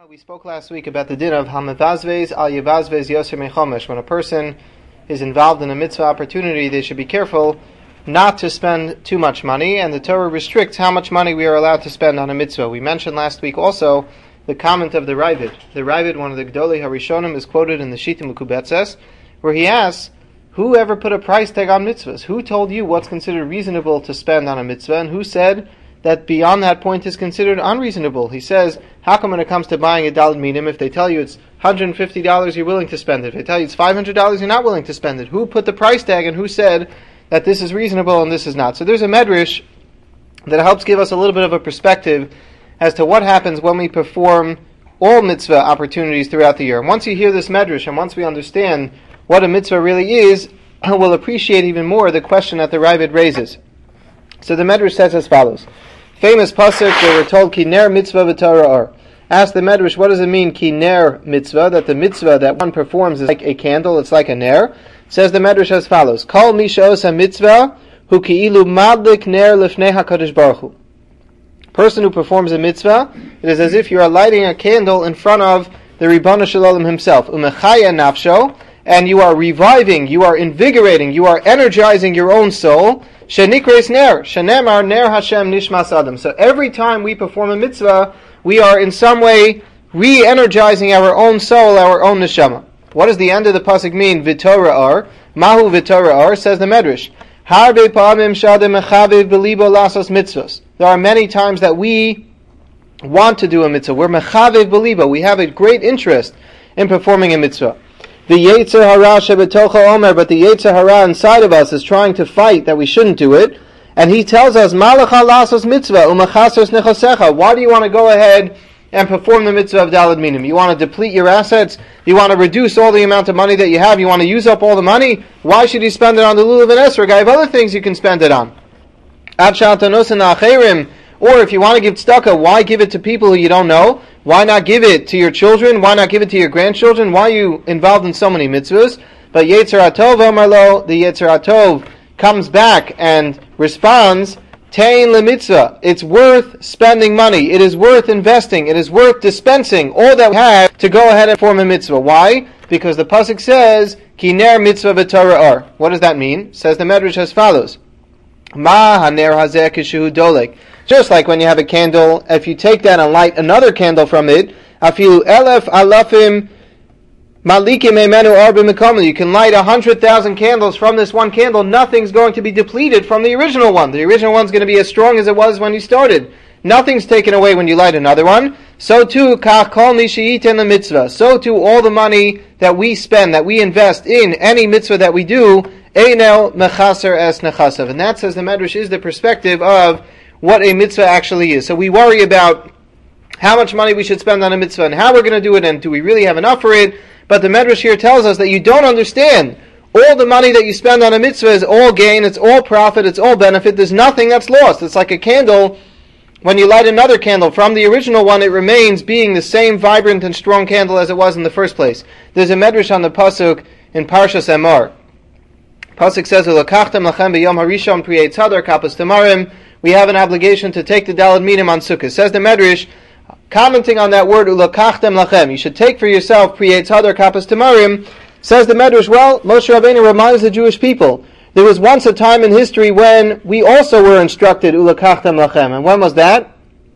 We spoke last week about the din of hamevazvez al yevazvez yoser mechomesh. When a person is involved in a mitzvah opportunity, they should be careful not to spend too much money, and the Torah restricts how much money we are allowed to spend on a mitzvah. We mentioned last week also the comment of the Ravid. The Ravid, one of the Gedolei Harishonim, is quoted in the Shita Mekubetzes, where he asks, who ever put a price tag on mitzvahs? Who told you what's considered reasonable to spend on a mitzvah, and who said that beyond that point is considered unreasonable? He says, how come when it comes to buying a daled minim, if they tell you it's $150, you're willing to spend it? If they tell you it's $500, you're not willing to spend it. Who put the price tag, and who said that this is reasonable and this is not? So there's a medrash that helps give us a little bit of a perspective as to what happens when we perform all mitzvah opportunities throughout the year. And once you hear this medrash, and once we understand what a mitzvah really is, we'll appreciate even more the question that the Ravid raises. So the medrash says as follows. Famous pasuk where we're told, Ki ner mitzvah v'Torah or. Ask the medrash, what does it mean, Ki ner mitzvah, that the mitzvah that one performs is like a candle, it's like a ner? Says the medrash as follows. Kol mi she'osa mitzvah, hu ki'ilu madlik ner lifnei HaKadosh Baruch Hu. Person who performs a mitzvah, it is as if you are lighting a candle in front of the Ribbon Shalom himself. Umechaya nafsho, and you are reviving, you are invigorating, you are energizing your own soul. Shenikres ner, shenemar ner Hashem nishmas adam. So every time we perform a mitzvah, we are in some way re-energizing our own soul, our own neshama. What does the end of the pasuk mean? V'Torah ar, mahu v'Torah ar, says the medrash. Harbe pa'amim shadem mechaviv belibo lasos mitzvos. There are many times that we want to do a mitzvah. We're mechaviv belibo. We have a great interest in performing a mitzvah. The Yetzer Hara shebetocha omer, but the Yetzer Hara inside of us is trying to fight that we shouldn't do it, and he tells us, Malacha lasos mitzvah umachasos nechasecha. Why do you want to go ahead and perform the mitzvah of daled minim? You want to deplete your assets? You want to reduce all the amount of money that you have? You want to use up all the money? Why should you spend it on the lulav and esrog? I have other things you can spend it on. Ad sha'atanos acherim. Or if you want to give tzedakah, why give it to people who you don't know? Why not give it to your children? Why not give it to your grandchildren? Why are you involved in so many mitzvahs? But Yetzer Atov Amarlo, the Yetzer Atov comes back and responds, Tein le mitzvah. It's worth spending money. It is worth investing. It is worth dispensing all that we have to go ahead and form a mitzvah. Why? Because the pasuk says, Ki ner mitzvah v'Torah ar. What does that mean? Says the medrash as follows. Ma haner hazeh kishu dolek. Just like when you have a candle, if you take that and light another candle from it, afilu elef alafim malikim emenu arba mekamel. You can light 100,000 candles from this one candle. Nothing's going to be depleted from the original one. The original one's going to be as strong as it was when you started. Nothing's taken away when you light another one. So too, kach kol mi she'iten the mitzvah. So too, all the money that we spend, that we invest in any mitzvah that we do, einel mechaser es nechasav. And that, says the Medrash, is the perspective of what a mitzvah actually is. So we worry about how much money we should spend on a mitzvah and how we're going to do it and do we really have enough for it. But the Medrash here tells us that you don't understand. All the money that you spend on a mitzvah is all gain, it's all profit, it's all benefit. There's nothing that's lost. It's like a candle. When you light another candle from the original one, it remains being the same vibrant and strong candle as it was in the first place. There's a Medrash on the pasuk in Parshas Emor. Pasuk says, "Ulakachtem lachem b'yom harishon pri eitz hadar kapas tamarim." We have an obligation to take the daled minim on Sukkot. Says the Medrash, commenting on that word, ulakachtem lachem, you should take for yourself pri eitz hadar kapas tamarim. Says the Medrash, well, Moshe Rabbeinu reminds the Jewish people, there was once a time in history when we also were instructed, ulakachtem lachem. And when was that?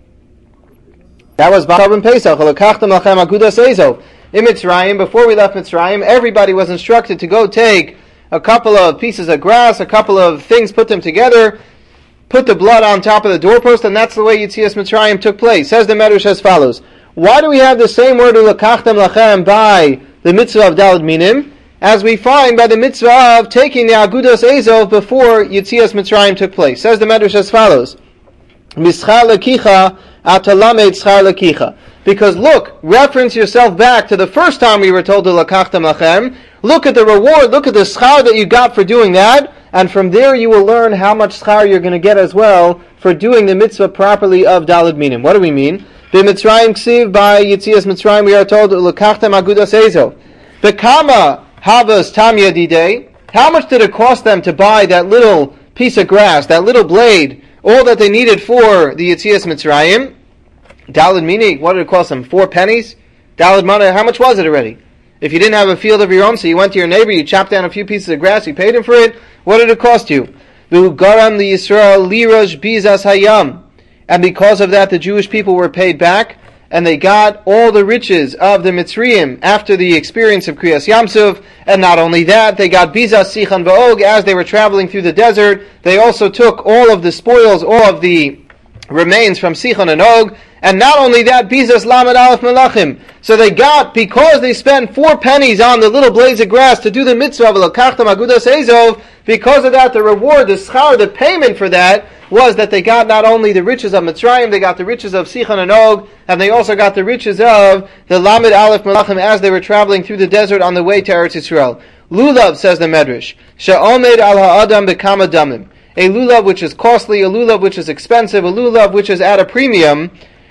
That was B'Korban Pesach, ulakachtem lachem agudas ezo. In Mitzrayim, before we left Mitzrayim, everybody was instructed to go take a couple of pieces of grass, a couple of things, put them together, put the blood on top of the doorpost, and that's the way Yetzias Mitzrayim took place. Says the Medrash as follows. Why do we have the same word ulakachtem lachem by the mitzvah of daled minim as we find by the mitzvah of taking the agudas ezov before Yetzias Mitzrayim took place? Says the Medrash as follows. Mischar lekicha atalamed schar lekicha. Because look, reference yourself back to the first time we were told ulakachtem lachem. Look at the reward, look at the schar that you got for doing that, and from there you will learn how much schar you're going to get as well for doing the mitzvah properly of daled minim. What do we mean? B'Mitzrayim ksiv, by Yetzias Mitzrayim we are told ulakachtem agudas ezo. Bekama havas tam yadidei. How much did it cost them to buy that little piece of grass, that little blade, all that they needed for the Yetzias Mitzrayim? Daled minim, what did it cost them? 4 pennies? Daled Mana, how much was it already? If you didn't have a field of your own, so you went to your neighbor, you chopped down a few pieces of grass, you paid him for it, what did it cost you? Garam li Yisrael lirash bizas hayam. And because of that, the Jewish people were paid back, and they got all the riches of the Mitzrayim after the experience of Kriyas Yamsuf. And not only that, they got bizas sichan va'og as they were traveling through the desert. They also took all of the spoils, all of the remains from Sichon and Og. And not only that, bizas lamed aleph melachim. So they got, because they spent 4 pennies on the little blades of grass to do the mitzvah of lakachtam agudas ezov, because of that, the reward, the schar, the payment for that was that they got not only the riches of Mitzrayim, they got the riches of Sichon and Og, and they also got the riches of the lamed aleph melachim as they were traveling through the desert on the way to Eretz Yisrael. Lulav, says the Medrash, she'omed al ha'adam bekama damim. A lulav which is costly, a lulav which is expensive, a lulav which is at a premium,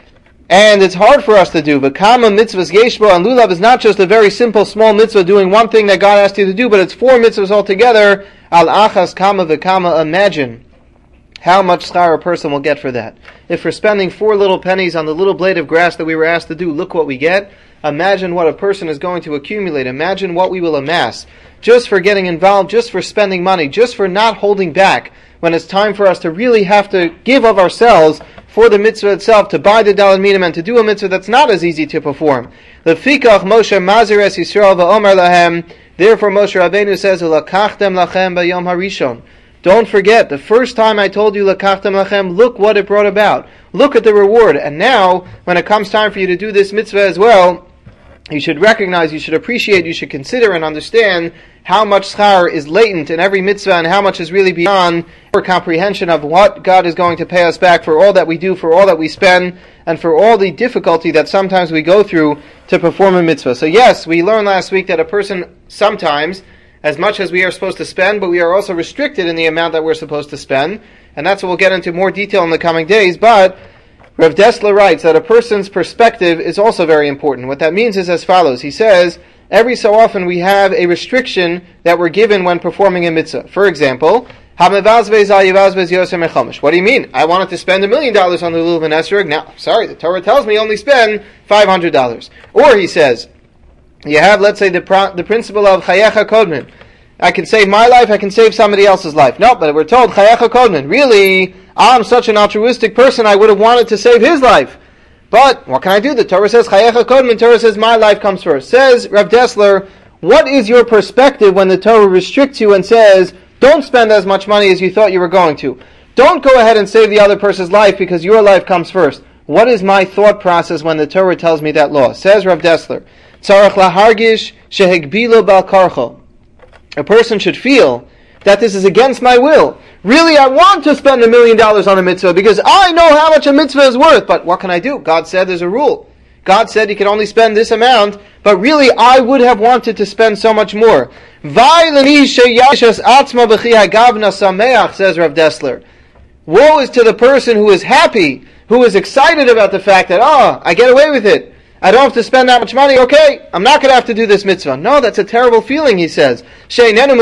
and it's hard for us to do. But kama mitzvahs yeshbo, and lulav is not just a very simple small mitzvah doing one thing that God asked you to do, but it's 4 mitzvahs altogether. Al achas kama v'kama, imagine how much schar a person will get for that. If we're spending 4 little pennies on the little blade of grass that we were asked to do, look what we get. Imagine what a person is going to accumulate. Imagine what we will amass just for getting involved, just for spending money, just for not holding back when it's time for us to really have to give of ourselves for the mitzvah itself, to buy the daled minim and to do a mitzvah that's not as easy to perform. Lefikach Moshe mazir es Yisrael va'omer lahem. Therefore Moshe Rabbeinu says, Lakachtem lachem b'yom harishon. Don't forget, the first time I told you Lakachtem lachem, look what it brought about. Look at the reward. And now, when it comes time for you to do this mitzvah as well, you should recognize, you should appreciate, you should consider and understand how much schar is latent in every mitzvah and how much is really beyond our comprehension of what God is going to pay us back for all that we do, for all that we spend, and for all the difficulty that sometimes we go through to perform a mitzvah. So yes, we learned last week that a person sometimes, as much as we are supposed to spend, but we are also restricted in the amount that we're supposed to spend, and that's what we'll get into more detail in the coming days. But Rav Dessler writes that a person's perspective is also very important. What that means is as follows. He says, every so often we have a restriction that we're given when performing a mitzvah. For example, what do you mean? I wanted to spend $1 million on the Lulav and Esrog. Now, sorry, the Torah tells me only spend $500. Or he says, you have, let's say, the principle of Chayecha Kodmin. I can save my life, I can save somebody else's life. No, but we're told Chayecha Kodmin. Really, I'm such an altruistic person, I would have wanted to save his life. But what can I do? The Torah says Chayecha Kodmin. Torah says my life comes first. Says Rav Dessler, what is your perspective when the Torah restricts you and says, don't spend as much money as you thought you were going to. Don't go ahead and save the other person's life because your life comes first. What is my thought process when the Torah tells me that law? Says Rav Dessler, Tzarech lahargish shehegbilo bal karcho. A person should feel that this is against my will. Really, I want to spend $1 million on a mitzvah because I know how much a mitzvah is worth. But what can I do? God said there's a rule. God said you can only spend this amount, but really I would have wanted to spend so much more. Says Rav Dessler. Woe is to the person who is happy, who is excited about the fact that, I get away with it. I don't have to spend that much money. Okay, I'm not going to have to do this mitzvah. No, that's a terrible feeling, he says. He said,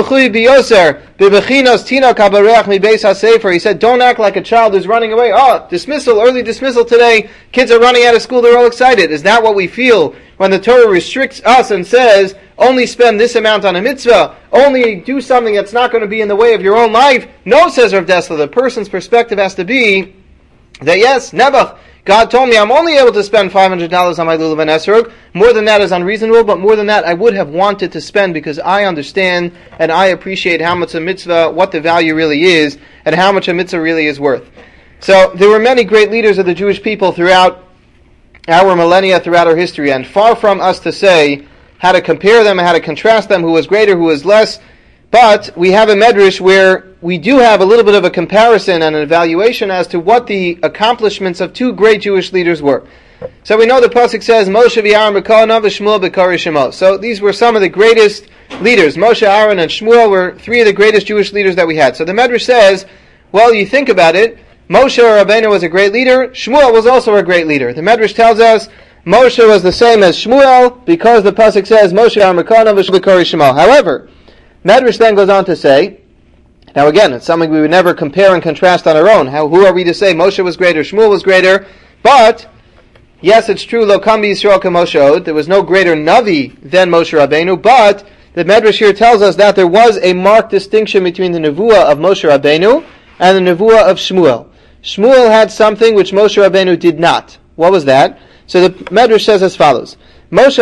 don't act like a child who's running away. Dismissal, early dismissal today. Kids are running out of school, they're all excited. Is that what we feel when the Torah restricts us and says, only spend this amount on a mitzvah, only do something that's not going to be in the way of your own life? No, says Rav Dessler, the person's perspective has to be that yes, Nebuch, God told me I'm only able to spend $500 on my Lulav and Esrog. More than that is unreasonable, but more than that I would have wanted to spend because I understand and I appreciate how much a mitzvah, what the value really is, and how much a mitzvah really is worth. So there were many great leaders of the Jewish people throughout our millennia, throughout our history, and far from us to say how to compare them, how to contrast them, who was greater, who was less, but we have a medrash where we do have a little bit of a comparison and an evaluation as to what the accomplishments of 2 great Jewish leaders were. So we know the pasuk says, Moshe v'Aaron b'Kohana v'Shmuel b'Kari Shemo. So these were some of the greatest leaders. Moshe, Aaron, and Shmuel were 3 of the greatest Jewish leaders that we had. So the medrash says, well, you think about it, Moshe Rabbeinu was a great leader, Shmuel was also a great leader. The medrash tells us Moshe was the same as Shmuel because the pasuk says, Moshe, Aaron b'Kohana v'Shmuel b'Kari Shemo. However, Medrash then goes on to say, now again, it's something we would never compare and contrast on our own. Who are we to say Moshe was greater, Shmuel was greater? But Yes, it's true, Lo Kam Yisrael Moshe Od, there was no greater Navi than Moshe Rabbeinu, but the Medrash here tells us that there was a marked distinction between the Nevuah of Moshe Rabbeinu and the Nevuah of Shmuel. Shmuel had something which Moshe Rabbeinu did not. What was that? So the Medrash says as follows. Moshe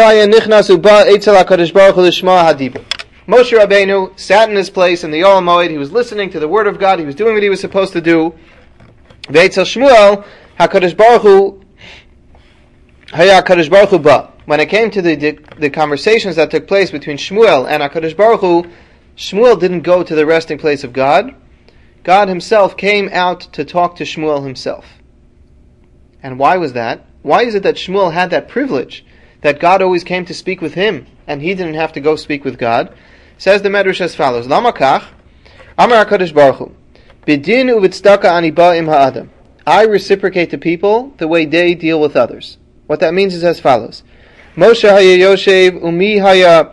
Rabbeinu sat in his place in the Olam Moed. He was listening to the Word of God. He was doing what he was supposed to do. Ve'etzel Shmuel, HaKadosh Baruch Hu, Haya HaKadosh Baruch Hu ba. When it came to the conversations that took place between Shmuel and HaKadosh Baruch Hu, Shmuel didn't go to the resting place of God. God himself came out to talk to Shmuel himself. And why was that? Why is it that Shmuel had that privilege, that God always came to speak with him, and he didn't have to go speak with God? Says the Medrash as follows, Lama kach, Amar HaKadosh Baruch Hu, Bidin u'v'tzedaka ani ba'im ha'adam. I reciprocate to people the way they deal with others. What that means is as follows. Moshe haya yoshev umi haya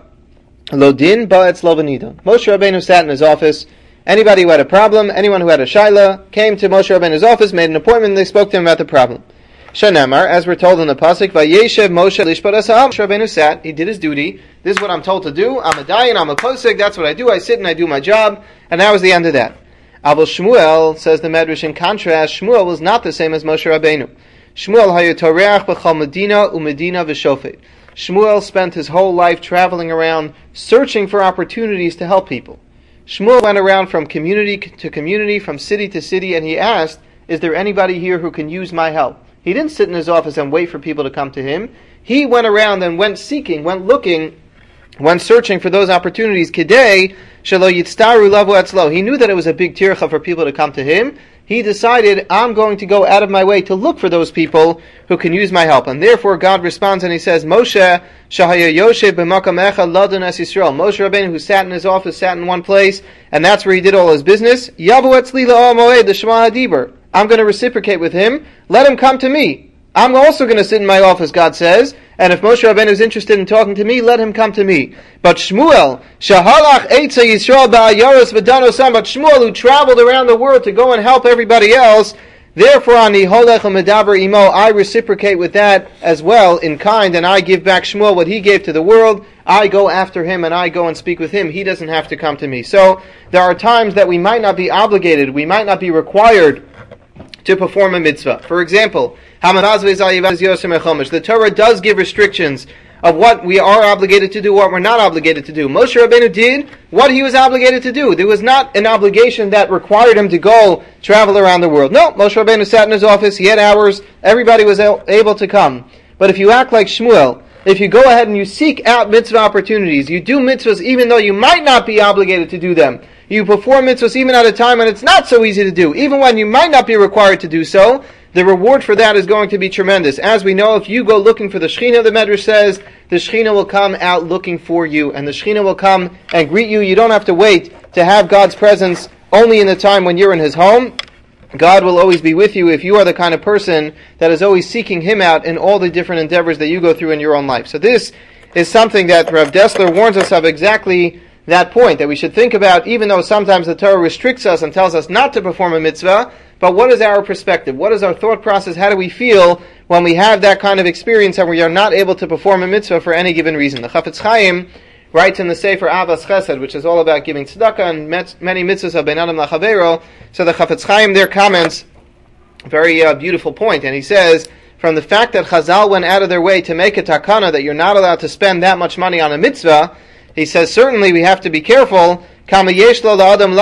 lodin ba'etz lo v'nidon. Moshe Rabbeinu sat in his office. Anybody who had a problem, anyone who had a shaila, came to Moshe Rabbeinu's office, made an appointment, and they spoke to him about the problem. Shanemar, as we're told in the pasuk, Vayeshev Moshe lishpat asam. Moshe Rabbeinu sat, he did his duty. This is what I'm told to do. I'm a dayan, I'm a posek, that's what I do. I sit and I do my job, and that was the end of that. Avol Shmuel, says the Medrash, in contrast, Shmuel was not the same as Moshe Rabbeinu. Shmuel hayu toreach b'chol medina u'medina v'shofet. Shmuel spent his whole life traveling around, searching for opportunities to help people. Shmuel went around from community to community, from city to city, and he asked, is there anybody here who can use my help? He didn't sit in his office and wait for people to come to him. He went around and went seeking, went looking, went searching for those opportunities. Kidei shelo yitztaru lavu atzlo. He knew that it was a big tircha for people to come to him. He decided, I'm going to go out of my way to look for those people who can use my help. And therefore God responds and he says, Moshe shahaya yoshev b'makam echad ladon es Yisrael. Moshe Rabbeinu, who sat in his office, sat in one place, and that's where he did all his business. Yavu etzli la'ol moed l'shma hadiber. I'm going to reciprocate with him. Let him come to me. I'm also going to sit in my office, God says. And if Moshe Rabbeinu is interested in talking to me, let him come to me. But Shmuel, shahalach eitza Yisrael ba'ayaros v'danosam, but Shmuel, who traveled around the world to go and help everybody else, therefore ani holech u'medaber imo, I reciprocate with that as well in kind, and I give back Shmuel what he gave to the world. I go after him and I go and speak with him. He doesn't have to come to me. So there are times that we might not be obligated, we might not be required to perform a mitzvah. For example, the Torah does give restrictions of what we are obligated to do, what we're not obligated to do. Moshe Rabbeinu did what he was obligated to do. There was not an obligation that required him to go travel around the world. No, Moshe Rabbeinu sat in his office, he had hours, everybody was able to come. But if you act like Shmuel, if you go ahead and you seek out mitzvah opportunities, you do mitzvahs even though you might not be obligated to do them, you perform mitzvahs even at a time when it's not so easy to do, even when you might not be required to do so, the reward for that is going to be tremendous. As we know, if you go looking for the Shekhinah, the Medrash says, the Shekhinah will come out looking for you, and the Shekhinah will come and greet you. You don't have to wait to have God's presence only in the time when you're in His home. God will always be with you if you are the kind of person that is always seeking Him out in all the different endeavors that you go through in your own life. So this is something that Rav Dessler warns us of, exactly that point, that we should think about, even though sometimes the Torah restricts us and tells us not to perform a mitzvah, but what is our perspective? What is our thought process? How do we feel when we have that kind of experience and we are not able to perform a mitzvah for any given reason? The Chafetz Chaim writes in the Sefer Avas Chesed, which is all about giving tzedakah and many mitzvahs of Ben Adam Lachavero. So the Chafetz Chaim there comments a very beautiful point, and he says, from the fact that Chazal went out of their way to make a takana that you're not allowed to spend that much money on a mitzvah, he says, certainly we have to be careful. Certainly, he says,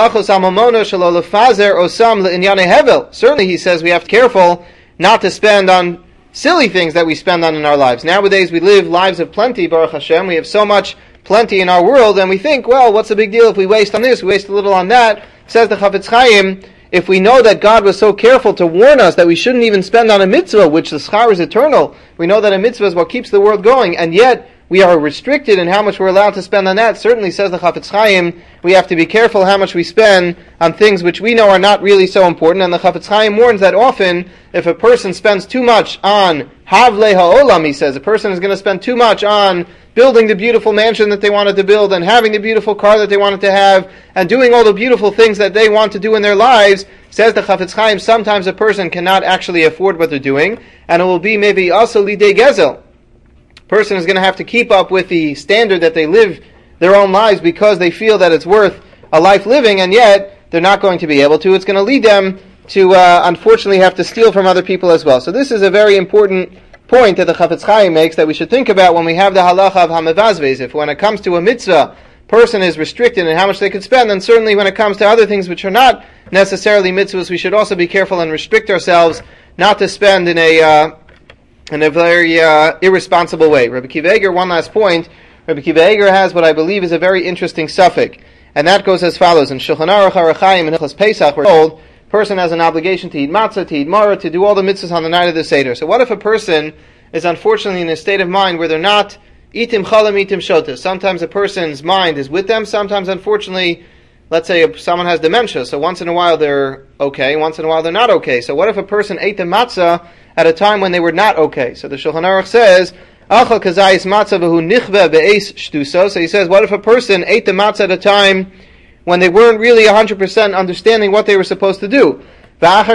we have to be careful not to spend on silly things that we spend on in our lives. Nowadays, we live lives of plenty, Baruch Hashem. We have so much plenty in our world, and we think, well, what's the big deal if we waste on this, we waste a little on that? Says the Chafetz Chaim, if we know that God was so careful to warn us that we shouldn't even spend on a mitzvah, which the schar is eternal, we know that a mitzvah is what keeps the world going, and yet we are restricted in how much we're allowed to spend on that. Certainly, says the Chafetz Chaim, we have to be careful how much we spend on things which we know are not really so important. And the Chafetz Chaim warns that often, if a person spends too much on Havle Ha'olam, he says, a person is going to spend too much on building the beautiful mansion that they wanted to build, and having the beautiful car that they wanted to have, and doing all the beautiful things that they want to do in their lives. Says the Chafetz Chaim, sometimes a person cannot actually afford what they're doing, and it will be maybe also lidei gezel. Person is going to have to keep up with the standard that they live their own lives because they feel that it's worth a life living, and yet they're not going to be able to. It's going to lead them to unfortunately have to steal from other people as well. So this is a very important point that the Chafetz Chaim makes that we should think about when we have the halacha of hamevazvez. If when it comes to a mitzvah, person is restricted in how much they could spend, then certainly when it comes to other things which are not necessarily mitzvahs, we should also be careful and restrict ourselves not to spend in a very irresponsible way. Rabbi Akiva Eiger, one last point. Rabbi Akiva Eiger has what I believe is a very interesting suffix, and that goes as follows. In Shulchan Aruch Arachayim and Hilchos Pesach, we're told person has an obligation to eat matzah, to eat maror, to do all the mitzvahs on the night of the Seder. So what if a person is unfortunately in a state of mind where they're not itim chalam, itim shota? Sometimes a person's mind is with them, sometimes unfortunately, let's say someone has dementia, so once in a while they're okay, once in a while they're not okay. So what if a person ate the matzah at a time when they were not okay? So the Shulchan Aruch says, Achal kazayis matzah v'hu nichve be'es shtuso. So he says, what if a person ate the matzah at a time when they weren't really 100% understanding what they were supposed to do? But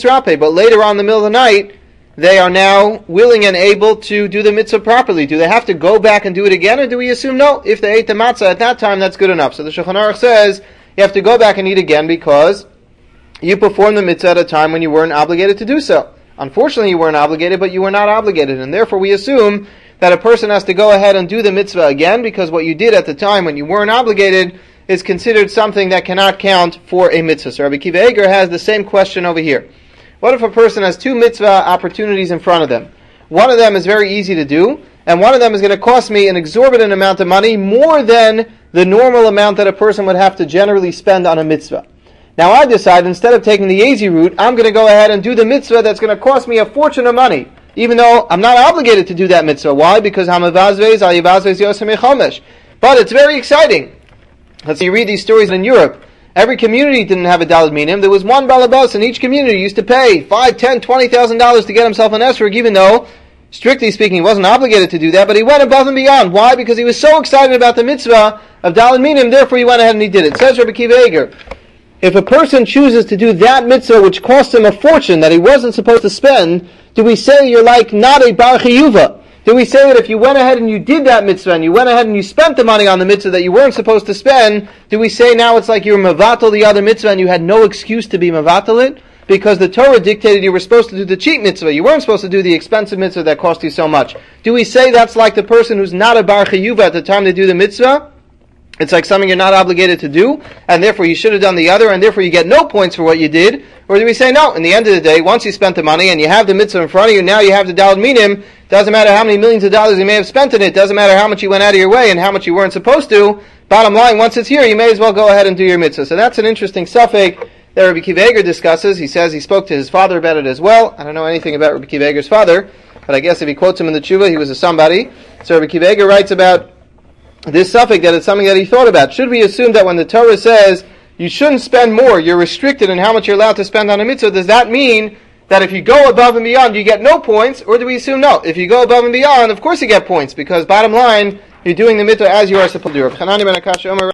later on in the middle of the night, they are now willing and able to do the mitzvah properly. Do they have to go back and do it again, or do we assume no? If they ate the matzah at that time, that's good enough. So the Shulchan Aruch says, you have to go back and eat again because you performed the mitzvah at a time when you weren't obligated to do so. Unfortunately, you weren't obligated, but you were not obligated, and therefore we assume that a person has to go ahead and do the mitzvah again because what you did at the time when you weren't obligated is considered something that cannot count for a mitzvah. So Rabbi Akiva Eiger has the same question over here. What if a person has two mitzvah opportunities in front of them? One of them is very easy to do, and one of them is going to cost me an exorbitant amount of money, more than the normal amount that a person would have to generally spend on a mitzvah. Now I decide, instead of taking the easy route, I'm going to go ahead and do the mitzvah that's going to cost me a fortune of money, even though I'm not obligated to do that mitzvah. Why? Because hamavazvez al yivazvez yosem chomesh. But it's very exciting. Let's say you read these stories in Europe. Every community didn't have a daled minim. There was one balabas in each community who used to pay $5,000, $10,000, $20,000 to get himself an esrog, even though, strictly speaking, he wasn't obligated to do that, but he went above and beyond. Why? Because he was so excited about the mitzvah of daled minim, therefore he went ahead and he did it. Says Rabbi Akiva Eiger, if a person chooses to do that mitzvah which cost him a fortune that he wasn't supposed to spend, do we say you're like not a bar chiyuva? Do we say that if you went ahead and you did that mitzvah and you went ahead and you spent the money on the mitzvah that you weren't supposed to spend, do we say now it's like you were mavatal the other mitzvah and you had no excuse to be mavatal it? Because the Torah dictated you were supposed to do the cheap mitzvah. You weren't supposed to do the expensive mitzvah that cost you so much. Do we say that's like the person who's not a bar chiyuva at the time they do the mitzvah? It's like something you're not obligated to do, and therefore you should have done the other, and therefore you get no points for what you did? Or do we say, no, in the end of the day, once you spent the money and you have the mitzvah in front of you, now you have the daled minim, doesn't matter how many millions of dollars you may have spent in it, doesn't matter how much you went out of your way and how much you weren't supposed to, bottom line, once it's here, you may as well go ahead and do your mitzvah. So that's an interesting suffix that Rabbi Akiva Eiger discusses. He says he spoke to his father about it as well. I don't know anything about Rabbi Akiva Eiger's father, but I guess if he quotes him in the tshuva, he was a somebody. So Rabbi Akiva Eiger writes about this suffix that it's something that he thought about. Should we assume that when the Torah says you shouldn't spend more, you're restricted in how much you're allowed to spend on a mitzvah, does that mean that if you go above and beyond you get no points? Or do we assume no, if you go above and beyond, of course you get points, because bottom line, you're doing the mitzvah as you are supposed to do.